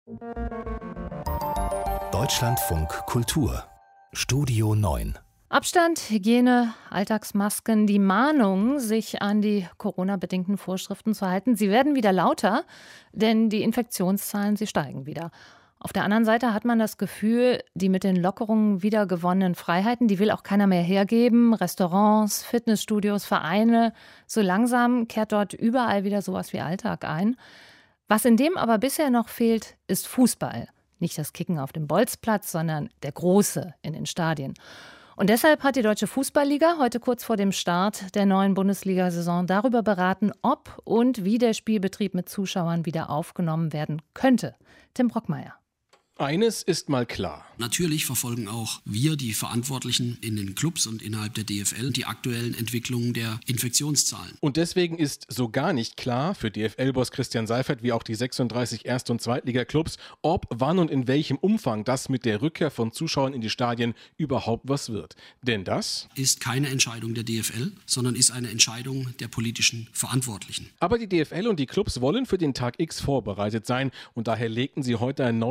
Deutschlandfunk Kultur Studio 9. Abstand, Hygiene, Alltagsmasken, die Mahnung, sich an die Corona-bedingten Vorschriften zu halten, sie werden wieder lauter, denn die Infektionszahlen, sie steigen wieder. Auf der anderen Seite hat man das Gefühl, die mit den Lockerungen wieder gewonnenen Freiheiten, die will auch keiner mehr hergeben. Restaurants, Fitnessstudios, Vereine, so langsam kehrt dort überall wieder sowas wie Alltag ein. Was in dem aber bisher noch fehlt, ist Fußball. Nicht das Kicken auf dem Bolzplatz, sondern der große in den Stadien. Und deshalb hat die Deutsche Fußballliga heute kurz vor dem Start der neuen Bundesliga-Saison darüber beraten, ob und wie der Spielbetrieb mit Zuschauern wieder aufgenommen werden könnte. Tim Brockmeier. Eines ist mal klar. Natürlich verfolgen auch wir, die Verantwortlichen in den Clubs und innerhalb der DFL, die aktuellen Entwicklungen der Infektionszahlen. Und deswegen ist so gar nicht klar für DFL-Boss Christian Seifert wie auch die 36 Erst- und Zweitliga-Clubs, ob, wann und in welchem Umfang das mit der Rückkehr von Zuschauern in die Stadien überhaupt was wird. Denn das ist keine Entscheidung der DFL, sondern ist eine Entscheidung der politischen Verantwortlichen. Aber die DFL und die Clubs wollen für den Tag X vorbereitet sein und daher legten sie heute ein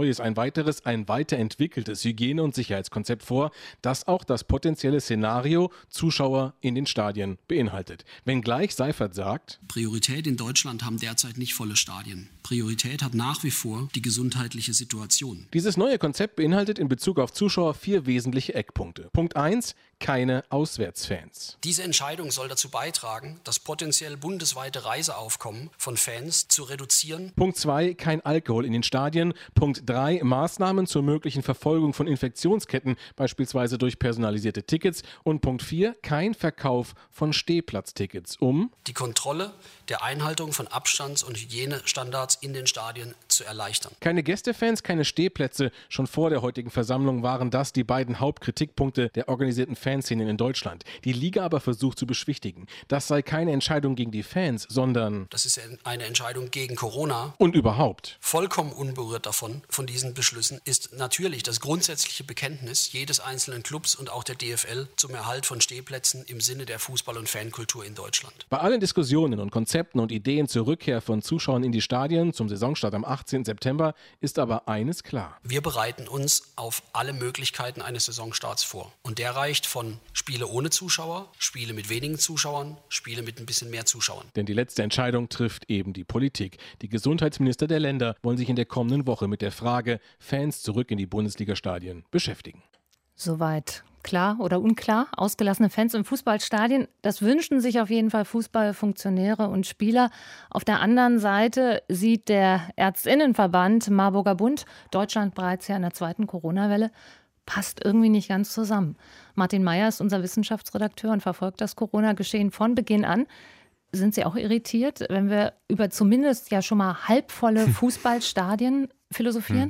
weiterentwickeltes Hygiene- und Sicherheitskonzept vor, das auch das potenzielle Szenario Zuschauer in den Stadien beinhaltet. Wenngleich Seifert sagt: Priorität in Deutschland haben derzeit nicht volle Stadien. Priorität hat nach wie vor die gesundheitliche Situation. Dieses neue Konzept beinhaltet in Bezug auf Zuschauer 4 wesentliche Eckpunkte. Punkt 1: keine Auswärtsfans. Diese Entscheidung soll dazu beitragen, das potenziell bundesweite Reiseaufkommen von Fans zu reduzieren. Punkt 2: kein Alkohol in den Stadien. Punkt 3: Maßnahmen zur möglichen Verfolgung von Infektionsketten, beispielsweise durch personalisierte Tickets. Und Punkt 4: kein Verkauf von Stehplatztickets, um die Kontrolle der Einhaltung von Abstands- und Hygienestandards in den Stadien zu erleichtern. Keine Gästefans, keine Stehplätze. Schon vor der heutigen Versammlung waren das die beiden Hauptkritikpunkte der organisierten Fanszenen in Deutschland. Die Liga aber versucht zu beschwichtigen. Das sei keine Entscheidung gegen die Fans, sondern das ist eine Entscheidung gegen Corona. Und überhaupt. Vollkommen unberührt davon, von diesen Beschlüssen, ist natürlich das grundsätzliche Bekenntnis jedes einzelnen Clubs und auch der DFL zum Erhalt von Stehplätzen im Sinne der Fußball- und Fankultur in Deutschland. Bei allen Diskussionen und Konzepten und Ideen zur Rückkehr von Zuschauern in die Stadien zum Saisonstart am 18. September ist aber eines klar. Wir bereiten uns auf alle Möglichkeiten eines Saisonstarts vor. Und der reicht von Spiele ohne Zuschauer, Spiele mit wenigen Zuschauern, Spiele mit ein bisschen mehr Zuschauern. Denn die letzte Entscheidung trifft eben die Politik. Die Gesundheitsminister der Länder wollen sich in der kommenden Woche mit der Frage Fans zurück in die Bundesliga-Stadien beschäftigen. Soweit klar oder unklar? Ausgelassene Fans im Fußballstadien, das wünschen sich auf jeden Fall Fußballfunktionäre und Spieler. Auf der anderen Seite sieht der Ärztinnenverband Marburger Bund Deutschland bereits ja in der zweiten Corona-Welle. Passt irgendwie nicht ganz zusammen. Martin Meyer ist unser Wissenschaftsredakteur und verfolgt das Corona-Geschehen von Beginn an. Sind Sie auch irritiert, wenn wir über zumindest ja schon mal halbvolle Fußballstadien philosophieren?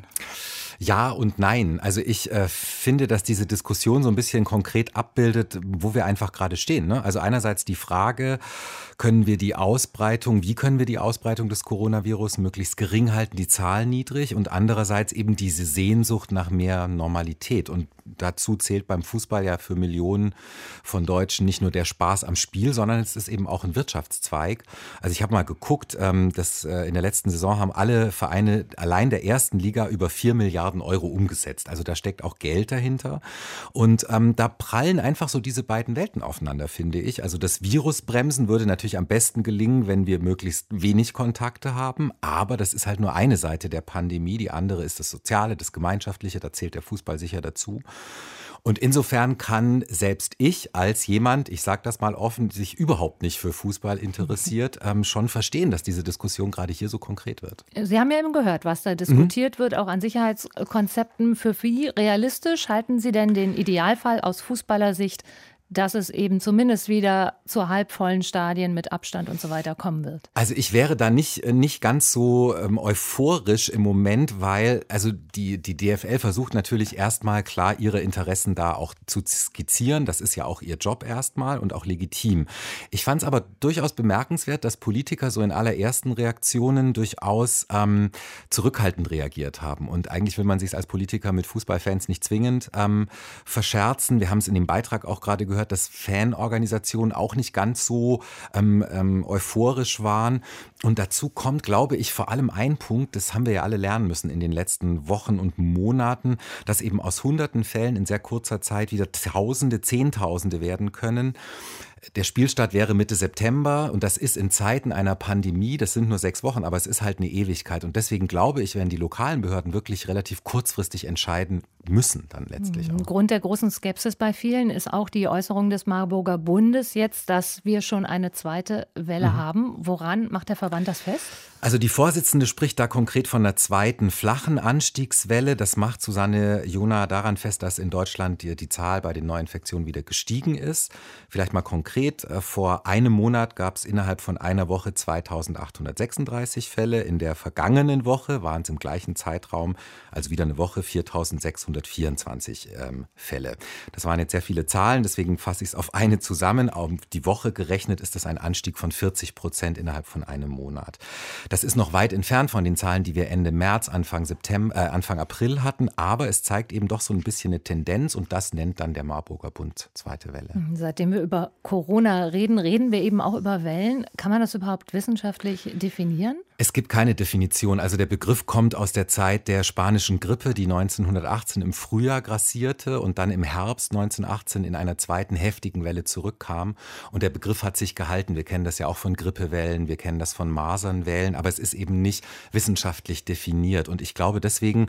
Ja und nein. Also ich finde, dass diese Diskussion so ein bisschen konkret abbildet, wo wir einfach gerade stehen. Ne? Also einerseits die Frage, wie können wir die Ausbreitung des Coronavirus möglichst gering halten, die Zahlen niedrig, und andererseits eben diese Sehnsucht nach mehr Normalität. Und dazu zählt beim Fußball ja für Millionen von Deutschen nicht nur der Spaß am Spiel, sondern es ist eben auch ein Wirtschaftszweig. Also ich habe mal geguckt, in der letzten Saison haben alle Vereine allein der ersten Liga über 4 Milliarden Euro umgesetzt. Also da steckt auch Geld dahinter. Und da prallen einfach so diese beiden Welten aufeinander, finde ich. Also das Virus bremsen würde natürlich am besten gelingen, wenn wir möglichst wenig Kontakte haben. Aber das ist halt nur eine Seite der Pandemie. Die andere ist das Soziale, das Gemeinschaftliche. Da zählt der Fußball sicher dazu. Und insofern kann selbst ich als jemand, ich sage das mal offen, sich überhaupt nicht für Fußball interessiert, schon verstehen, dass diese Diskussion gerade hier so konkret wird. Sie haben ja eben gehört, was da diskutiert wird, auch an Sicherheitskonzepten. Für wie realistisch halten Sie denn den Idealfall aus Fußballersicht, dass es eben zumindest wieder zu halbvollen Stadien mit Abstand und so weiter kommen wird? Also ich wäre da nicht ganz so euphorisch im Moment, weil also die DFL versucht natürlich erstmal klar ihre Interessen da auch zu skizzieren. Das ist ja auch ihr Job erstmal und auch legitim. Ich fand es aber durchaus bemerkenswert, dass Politiker so in allerersten Reaktionen durchaus zurückhaltend reagiert haben. Und eigentlich will man sich als Politiker mit Fußballfans nicht zwingend verscherzen. Wir haben es in dem Beitrag auch gerade gehört, gehört, dass Fanorganisationen auch nicht ganz so euphorisch waren. Und dazu kommt, glaube ich, vor allem ein Punkt, das haben wir ja alle lernen müssen in den letzten Wochen und Monaten, dass eben aus hunderten Fällen in sehr kurzer Zeit wieder Tausende, Zehntausende werden können. Der Spielstart wäre Mitte September und das ist in Zeiten einer Pandemie, das sind nur 6 Wochen, aber es ist halt eine Ewigkeit. Und deswegen glaube ich, werden die lokalen Behörden wirklich relativ kurzfristig entscheiden müssen dann letztlich auch. Grund der großen Skepsis bei vielen ist auch die Äußerung des Marburger Bundes jetzt, dass wir schon eine zweite Welle haben. Woran macht der Verband das fest? Also die Vorsitzende spricht da konkret von einer zweiten flachen Anstiegswelle. Das macht Susanne Jona daran fest, dass in Deutschland die Zahl bei den Neuinfektionen wieder gestiegen ist. Vielleicht mal konkret, vor einem Monat gab es innerhalb von einer Woche 2.836 Fälle. In der vergangenen Woche waren es im gleichen Zeitraum, also wieder eine Woche, 4.624 Fälle. Das waren jetzt sehr viele Zahlen, deswegen fasse ich es auf eine zusammen. Auf die Woche gerechnet ist das ein Anstieg von 40% innerhalb von einem Monat. Das ist noch weit entfernt von den Zahlen, die wir Ende März, Anfang April hatten, aber es zeigt eben doch so ein bisschen eine Tendenz und das nennt dann der Marburger Bund zweite Welle. Seitdem wir über Corona reden, reden wir eben auch über Wellen. Kann man das überhaupt wissenschaftlich definieren? Es gibt keine Definition. Also der Begriff kommt aus der Zeit der spanischen Grippe, die 1918 im Frühjahr grassierte und dann im Herbst 1918 in einer zweiten heftigen Welle zurückkam. Und der Begriff hat sich gehalten. Wir kennen das ja auch von Grippewellen, wir kennen das von Masernwellen, aber es ist eben nicht wissenschaftlich definiert. Und ich glaube, deswegen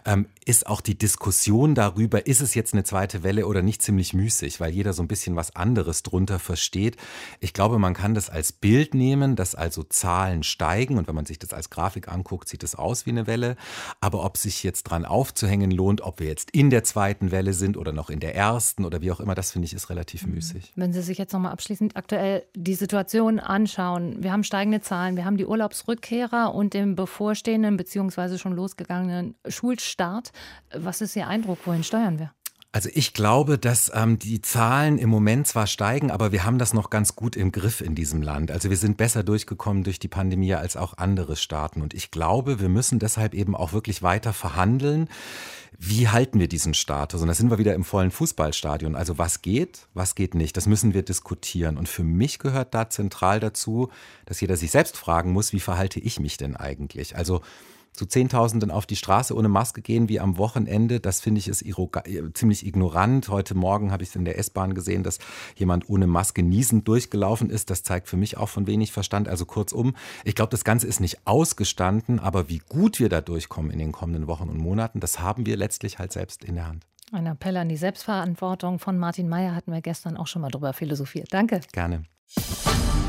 ist auch die Diskussion darüber, ist es jetzt eine zweite Welle oder nicht, ziemlich müßig, weil jeder so ein bisschen was anderes drunter versteht. Ich glaube, man kann das als Bild nehmen, dass also Zahlen steigen und wenn man sich das als Grafik anguckt, sieht es aus wie eine Welle. Aber ob sich jetzt dran aufzuhängen lohnt, ob wir jetzt in der zweiten Welle sind oder noch in der ersten oder wie auch immer, das finde ich ist relativ müßig. Wenn Sie sich jetzt nochmal abschließend aktuell die Situation anschauen, wir haben steigende Zahlen, wir haben die Urlaubsrückkehrer und den bevorstehenden bzw. schon losgegangenen Schulstart. Was ist Ihr Eindruck, wohin steuern wir? Also ich glaube, dass die Zahlen im Moment zwar steigen, aber wir haben das noch ganz gut im Griff in diesem Land. Also wir sind besser durchgekommen durch die Pandemie als auch andere Staaten. Und ich glaube, wir müssen deshalb eben auch wirklich weiter verhandeln. Wie halten wir diesen Status? Und da sind wir wieder im vollen Fußballstadion. Also was geht nicht? Das müssen wir diskutieren. Und für mich gehört da zentral dazu, dass jeder sich selbst fragen muss, wie verhalte ich mich denn eigentlich? Also zu Zehntausenden auf die Straße ohne Maske gehen wie am Wochenende, das finde ich ist ziemlich ignorant. Heute Morgen habe ich in der S-Bahn gesehen, dass jemand ohne Maske niesend durchgelaufen ist. Das zeigt für mich auch von wenig Verstand. Also kurzum, ich glaube, das Ganze ist nicht ausgestanden, aber wie gut wir da durchkommen in den kommenden Wochen und Monaten, das haben wir letztlich halt selbst in der Hand. Ein Appell an die Selbstverantwortung von Martin Mayer hatten wir gestern auch schon mal drüber philosophiert. Danke. Gerne.